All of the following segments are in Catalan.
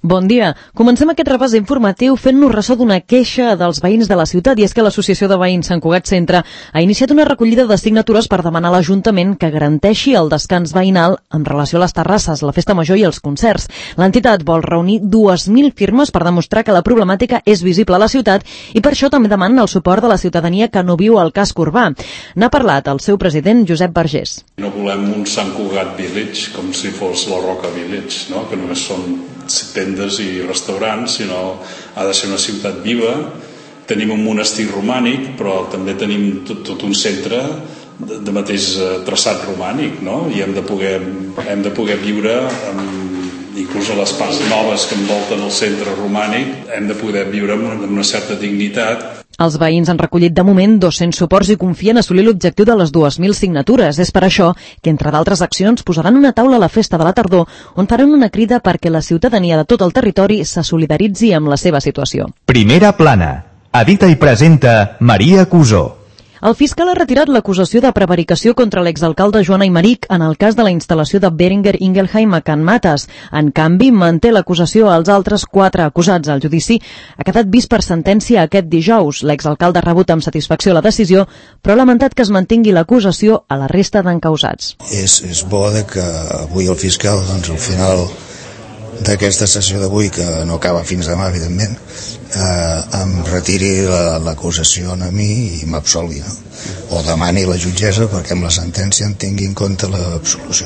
Bon dia. Comencem aquest repàs informatiu fent-nos ressò d'una queixa dels veïns de la ciutat, i és que l'Associació de Veïns Sant Cugat Centre ha iniciat una recollida de signatures per demanar a l'Ajuntament que garanteixi el descans veïnal en relació a les terrasses, la festa major i els concerts. L'entitat vol reunir 2.000 firmes per demostrar que la problemàtica és visible a la ciutat i per això també demanen el suport de la ciutadania que no viu al casc urbà. N'ha parlat el seu president, Josep Vergés. No volem un Sant Cugat Village com si fos la Roca Village, no? Que només són tendes i restaurants, sinó ha de ser una ciutat viva. Tenim un monestir romànic, però també tenim tot un centre de mateix traçat romànic, no? I hem de poder viure inclús a les parts noves que envolten el centre romànic, hem de poder viure amb una certa dignitat. Els veïns han recollit de moment 200 suports i confien assolir l'objectiu de les 2.000 signatures. És per això que, entre d'altres accions, posaran una taula a la festa de la tardor on faran una crida perquè la ciutadania de tot el territori se solidaritzi amb la seva situació. Primera plana. Edita i presenta Maria Cusó. El fiscal ha retirat l'acusació de prevaricació contra l'exalcalde Joan Aymeric en el cas de la instal·lació de Beringer Ingelheim a Can Mates. En canvi, manté l'acusació als altres 4 acusats. El judici ha quedat vist per sentència aquest dijous. L'exalcalde ha rebut amb satisfacció la decisió, però ha lamentat que es mantingui l'acusació a la resta d'encausats. És bo que avui el fiscal, al final d'aquesta sessió d'avui, que no acaba fins demà, evidentment, em retiri l'acusació a mi i m'absolgui, no? O demani la jutgessa perquè amb la sentència en tingui en compte l'absolució.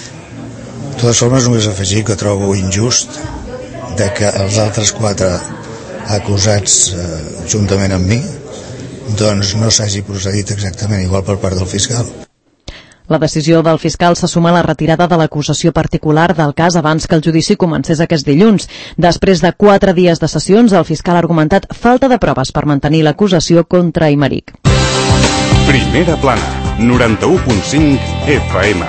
De totes formes, només afegir que trobo injust de que els altres 4 acusats juntament amb mi doncs no s'hagi procedit exactament igual per part del fiscal. La decisió del fiscal se suma a la retirada de l'acusació particular del cas abans que el judici comencés aquest dilluns. Després de 4 dies de sessions, el fiscal ha argumentat falta de proves per mantenir l'acusació contra Aymeric. Primera plana, 91.5 FM.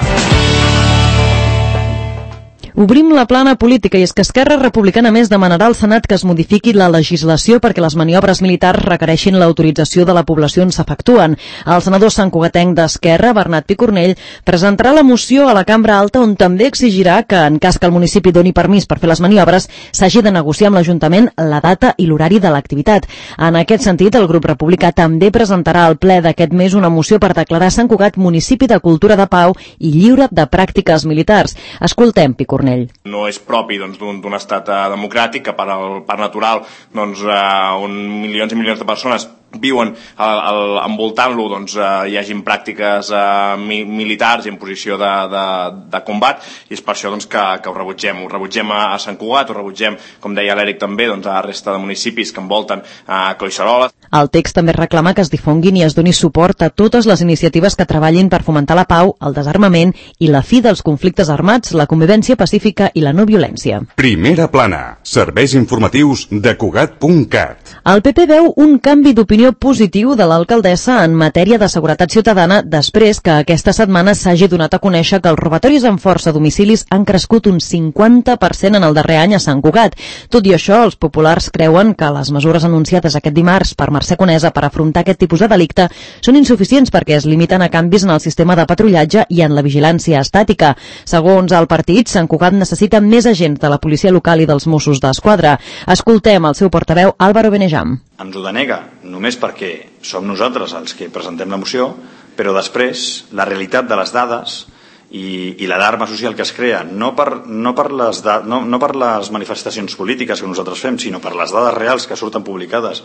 Obrim la plana política, i és que Esquerra Republicana més demanarà al Senat que es modifiqui la legislació perquè les maniobres militars requereixin l'autorització de la població on s'efectuen. El senador santcugatenc d'Esquerra, Bernat Picornell, presentarà la moció a la Cambra Alta on també exigirà que, en cas que el municipi doni permís per fer les maniobres, s'hagi de negociar amb l'Ajuntament la data i l'horari de l'activitat. En aquest sentit, el grup republicà també presentarà al ple d'aquest mes una moció per declarar Sant Cugat municipi de cultura de pau i lliure de pràctiques militars. Escoltem Picornell. No és propi d'un estat democràtic que per natural on milions i milions de persones viuen envoltant-lo, hi hagin pràctiques militars i en posició de combat, i és per això que ho rebutgem. Ho rebutgem a Sant Cugat, ho rebutgem, com deia l'Eric també, a la resta de municipis que envolten Collserola. El text també reclama que es difonguin i es doni suport a totes les iniciatives que treballin per fomentar la pau, el desarmament i la fi dels conflictes armats, la convivència pacífica i la no violència. Primera plana. Serveis informatius de Cugat.cat. El PP veu un canvi d'opinió positiu de l'alcaldessa en matèria de seguretat ciutadana després que aquesta setmana s'hagi donat a conèixer que els robatoris amb força a domicilis han crescut un 50% en el darrer any a Sant Cugat. Tot i això, els populars creuen que les mesures anunciades aquest dimarts per Mercè Conesa per afrontar aquest tipus de delicte són insuficients perquè es limiten a canvis en el sistema de patrullatge i en la vigilància estàtica. Segons el partit, Sant Cugat necessita més agents de la policia local i dels Mossos d'Esquadra. Escoltem el seu portaveu, Álvaro Benejam. Ens ho denega només perquè som nosaltres els que presentem la moció, però després la realitat de les dades i l'alarma social que es crea no per les manifestacions polítiques que nosaltres fem, sinó per les dades reals que surten publicades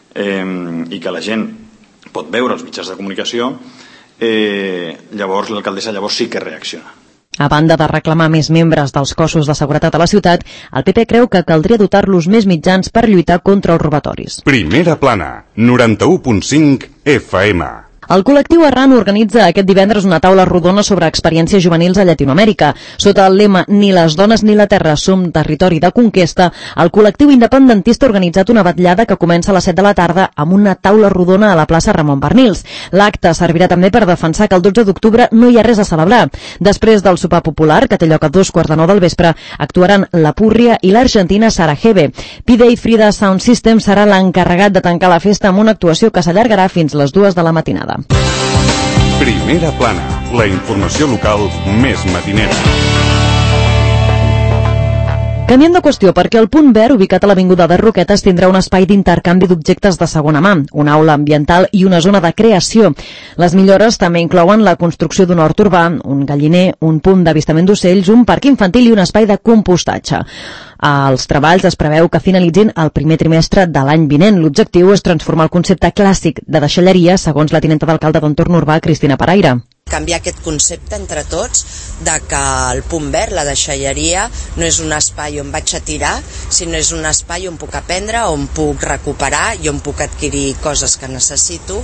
i que la gent pot veure als mitjans de comunicació, llavors l'alcaldessa sí que reacciona. A banda de reclamar més membres dels cossos de seguretat a la ciutat, el PP creu que caldria dotar-los més mitjans per lluitar contra els robatoris. Primera plana, 91.5 FM. El col·lectiu Arran organitza aquest divendres una taula rodona sobre experiències juvenils a Llatinoamèrica. Sota el lema Ni les dones ni la terra som territori de conquesta, el col·lectiu independentista ha organitzat una vetllada que comença a les 7 de la tarda amb una taula rodona a la plaça Ramon Barnils. L'acte servirà també per defensar que el 12 d'octubre no hi ha res a celebrar. Després del sopar popular, que té lloc a 2:45 del vespre, actuaran la Púrria i l'argentina Sarajevo. Pide i Frida Sound System serà l'encarregat de tancar la festa amb una actuació que s'allargarà fins les 2 de la matinada. Primera plana, la informació local més matinera. Canviem de qüestió perquè el Punt Verd, ubicat a l'Avinguda de Roquetes, tindrà un espai d'intercanvi d'objectes de segona mà, una aula ambiental i una zona de creació. Les millores també inclouen la construcció d'un hort urbà, un galliner, un punt d'avistament d'ocells, un parc infantil i un espai de compostatge. Els treballs es preveu que finalitzin el primer trimestre de l'any vinent. L'objectiu és transformar el concepte clàssic de deixalleria, segons la tinenta d'alcalde d'Entorn Urbà, Cristina Paraire. Canviar aquest concepte entre tots de que el Punt Verd, la deixalleria, no és un espai on vaig a tirar, sinó és un espai on puc aprendre, on puc recuperar i on puc adquirir coses que necessito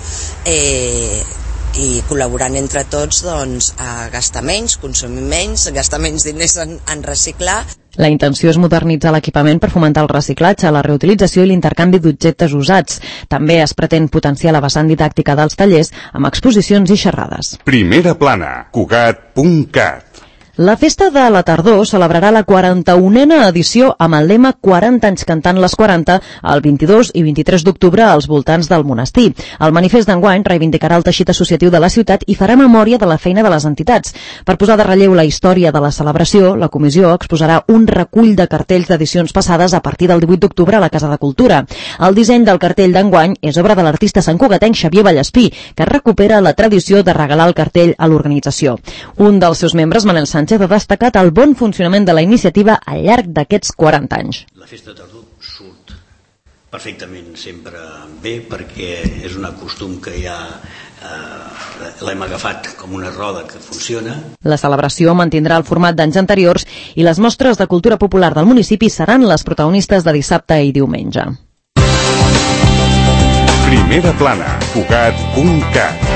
i col·laborant entre tots doncs, a gastar menys, consumir menys, gastar menys diners en reciclar. La intenció és modernitzar l'equipament per fomentar el reciclatge, la reutilització i l'intercanvi d'objectes usats. També es pretén potenciar la vessant didàctica dels tallers amb exposicions i xerrades. Primera plana, Cugat.cat. La festa de la tardor celebrarà la 41a edició amb el lema 40 anys cantant les 40 el 22 i 23 d'octubre als voltants del monestir. El manifest d'enguany reivindicarà el teixit associatiu de la ciutat i farà memòria de la feina de les entitats. Per posar de relleu la història de la celebració, la comissió exposarà un recull de cartells d'edicions passades a partir del 18 d'octubre a la Casa de Cultura. El disseny del cartell d'enguany és obra de l'artista santcugatenc Xavier Vallespí, que recupera la tradició de regalar el cartell a l'organització. Un dels seus membres, Manel Sánchez, ha destacat el bon funcionament de la iniciativa al llarg d'aquests 40 anys. La festa de tardor surt perfectament sempre bé perquè és un costum que ja l'hem agafat com una roda que funciona. La celebració mantindrà el format d'anys anteriors i les mostres de cultura popular del municipi seran les protagonistes de dissabte i diumenge. Primera plana, Cugat.cat.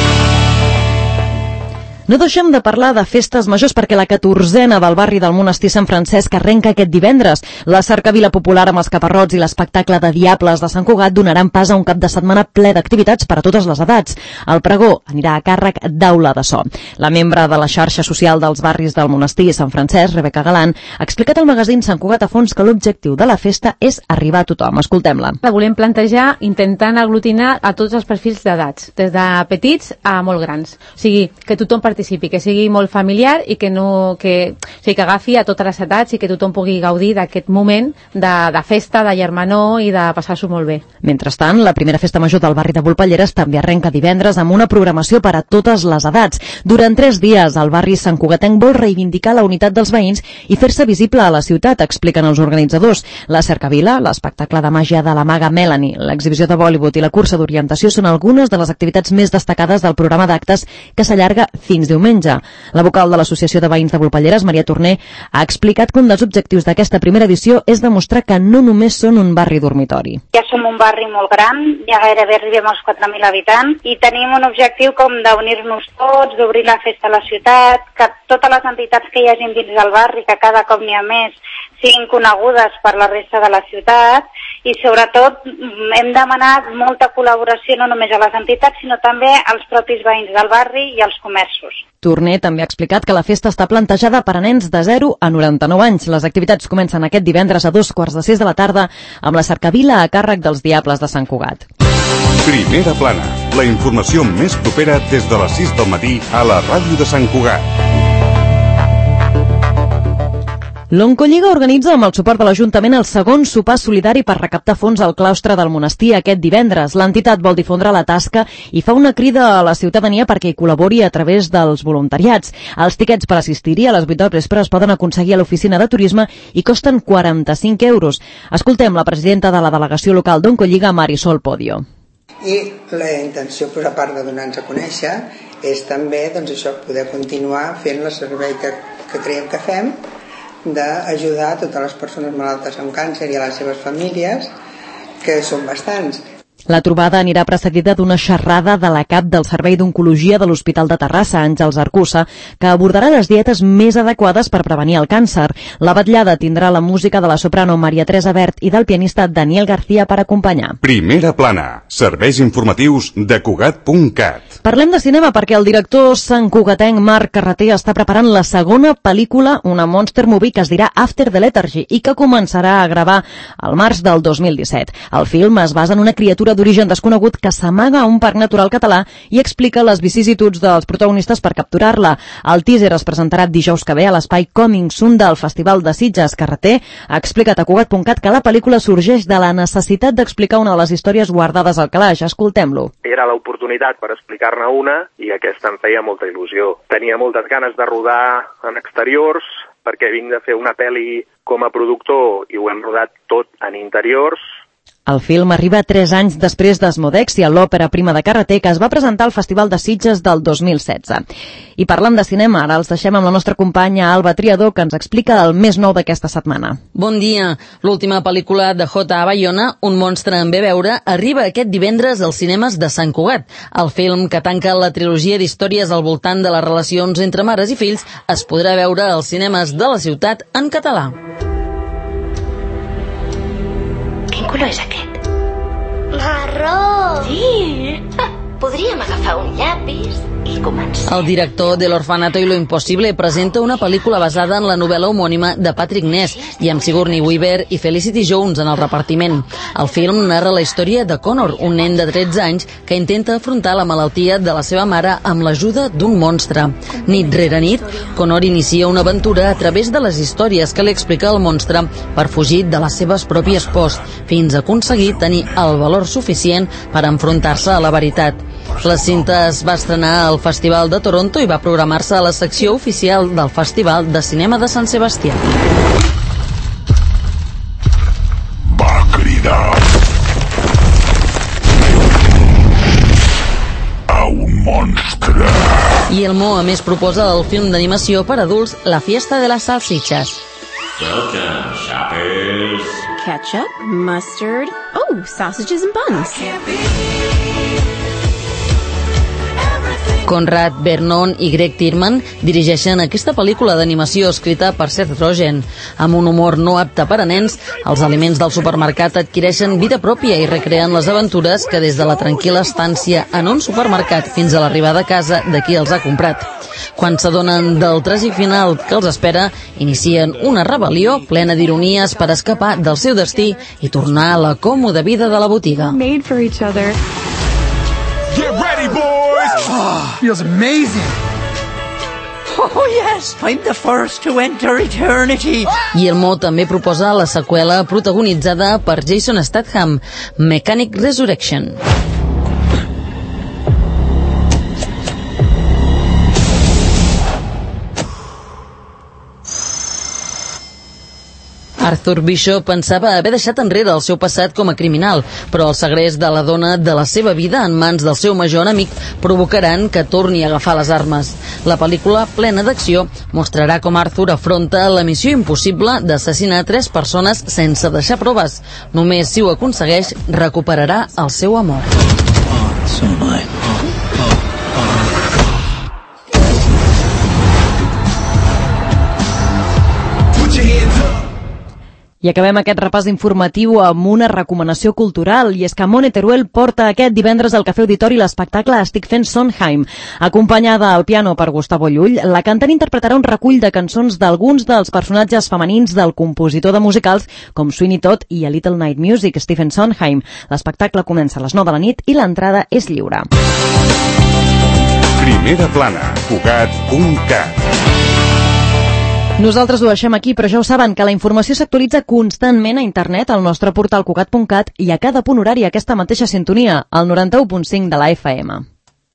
No deixem de parlar de festes majors perquè la 14a del barri del monestir Sant Francesc arrenca aquest divendres. La cercavila popular amb els caparrots i l'espectacle de Diables de Sant Cugat donaran pas a un cap de setmana ple d'activitats per a totes les edats. El pregó anirà a càrrec d'Aula de So. La membre de la xarxa social dels barris del monestir Sant Francesc, Rebeca Galant, ha explicat al magazín Sant Cugat a fons que l'objectiu de la festa és arribar a tothom. Escoltem-la. La volem plantejar intentant aglutinar a tots els perfils d'edats, des de petits a molt grans. O sigui, que tothom participi, que sigui molt familiar i que agafi a totes les edats i que tothom pugui gaudir d'aquest moment de festa, de germanor i de passar-s'ho molt bé. Mentrestant, la primera festa major del barri de Volpelleres també arrenca divendres amb una programació per a totes les edats. Durant 3 dies, el barri santcugatenc vol reivindicar la unitat dels veïns i fer-se visible a la ciutat, expliquen els organitzadors. La cercavila, l'espectacle de màgia de la maga Melanie, l'exhibició de Bollywood i la cursa d'orientació són algunes de les activitats més destacades del programa d'actes que s'allarga fins diumenge. La vocal de l'Associació de Veïns de Volpelleres, Maria Torner, ha explicat que un dels objectius d'aquesta primera edició és demostrar que no només són un barri dormitori. Ja som un barri molt gran, ja gairebé arribem als 4.000 habitants i tenim un objectiu com d'unir-nos tots, d'obrir la festa a la ciutat, que totes les entitats que hi hagin dins del barri, que cada cop n'hi ha més, siguin conegudes per la resta de la ciutat i sobretot hem demanat molta col·laboració no només a les entitats sinó també als propis veïns del barri i als comerços. Torner també ha explicat que la festa està plantejada per a nens de 0 a 99 anys. Les activitats comencen aquest divendres a 2:45 de la tarda amb la cercavila a càrrec dels Diables de Sant Cugat. Primera plana, la informació més propera des de les 6 del matí a la ràdio de Sant Cugat. L'Oncolliga organitza amb el suport de l'Ajuntament el segon sopar solidari per recaptar fons al claustre del monestir aquest divendres. L'entitat vol difondre la tasca i fa una crida a la ciutadania perquè hi col·labori a través dels voluntariats. Els tiquets per assistir-hi a les 8 del vespre es poden aconseguir a l'oficina de turisme i costen 45 euros. Escoltem la presidenta de la delegació local d'Oncolliga, Marisol Podio. I la intenció, a part de donar-nos a conèixer, és també poder continuar fent el servei que creiem que fem, d'ajudar a totes les persones malaltes amb càncer i a les seves famílies, que són bastants. La trobada anirà precedida d'una xerrada de la cap del Servei d'Oncologia de l'Hospital de Terrassa, Àngels Arcusa, que abordarà les dietes més adequades per prevenir el càncer. La vetllada tindrà la música de la soprano Maria Teresa Bert i del pianista Daniel García per acompanyar. Primera plana, serveis informatius de Cugat.cat. Parlem de cinema perquè el director santcugatenc Marc Carreter està preparant la segona pel·lícula, una monster movie que es dirà After the Lethargy i que començarà a gravar al març del 2017. El film es basa en una criatura d'origen desconegut que s'amaga a un parc natural català i explica les vicissituds dels protagonistes per capturar-la. El teaser es presentarà dijous que ve a l'espai Coming Soon del Festival de Sitges. Carreter ha explicat a Cugat.cat que la pel·lícula sorgeix de la necessitat d'explicar una de les històries guardades al calaix. Escoltem-lo. Era l'oportunitat per explicar-ne una i aquesta em feia molta il·lusió. Tenia moltes ganes de rodar en exteriors perquè vinc de fer una pel·li com a productor i ho hem rodat tot en interiors. El film arriba 3 anys després d'Asmodex i a l'Òpera Prima de Carreter, que es va presentar al Festival de Sitges del 2016. I parlant de cinema, ara els deixem amb la nostra companya Alba Triador, que ens explica el més nou d'aquesta setmana. Bon dia. L'última pel·lícula de J.A. Bayona, Un monstre en ve veure, arriba aquest divendres als cinemes de Sant Cugat. El film, que tanca la trilogia d'històries al voltant de les relacions entre mares i fills, es podrà veure als cinemes de la ciutat en català. Quin color és aquest? Marró! Sí! Podríem agafar un llapis i començar. El director de L'Orfanato y lo Imposible presenta una pel·lícula basada en la novel·la homònima de Patrick Ness i amb Sigourney Weaver i Felicity Jones en el repartiment. El film narra la història de Connor, un nen de 13 anys que intenta afrontar la malaltia de la seva mare amb l'ajuda d'un monstre. Nit rere nit, Connor inicia una aventura a través de les històries que li explica el monstre per fugir de les seves pròpies pors, fins a aconseguir tenir el valor suficient per enfrontar-se a la veritat. La cinta es va estrenar al Festival de Toronto i va programar-se a la secció oficial del Festival de Cinema de Sant Sebastià. Va cridar a un monstre. I el Mo, a més, proposa el film d'animació per adults La fiesta de las salsichas. Welcome, shoppers. Ketchup, mustard, oh, sausages and buns. Conrad Vernon i Greg Tierman dirigeixen aquesta pel·lícula d'animació escrita per Seth Rogen. Amb un humor no apte per a nens, els aliments del supermercat adquireixen vida pròpia i recreen les aventures que des de la tranquil·la estància en un supermercat fins a l'arribada a casa de qui els ha comprat. Quan s'adonen del tràgic final que els espera, inicien una rebel·lió plena d'ironies per escapar del seu destí i tornar a la còmoda vida de la botiga. Made for each other. Get ready, boys! Feels amazing. Oh, yes, I'm the first to enter eternity. I el Mo també proposa la seqüela protagonitzada per Jason Statham, Mechanic Resurrection. Arthur Bishop pensava haver deixat enrere el seu passat com a criminal, però el segrest de la dona de la seva vida en mans del seu major enemic provocaran que torni a agafar les armes. La pel·lícula, plena d'acció, mostrarà com Arthur afronta la missió impossible d'assassinar 3 persones sense deixar proves. Només si ho aconsegueix, recuperarà el seu amor. I acabem aquest repàs informatiu amb una recomanació cultural, i és que Mone Teruel porta aquest divendres al Cafè Auditori l'espectacle Estic fent Sondheim. Acompanyada al piano per Gustavo Llull, la cantant interpretarà un recull de cançons d'alguns dels personatges femenins del compositor de musicals com Sweeney Todd i A Little Night Music, Stephen Sondheim. L'espectacle comença a les 9 de la nit i l'entrada és lliure. Primera plana, Cugat.cat. Nosaltres ho deixem aquí, però ja ho saben, que la informació s'actualitza constantment a internet al nostre portal Cugat.cat i a cada punt horari aquesta mateixa sintonia, al 91.5 de la FM.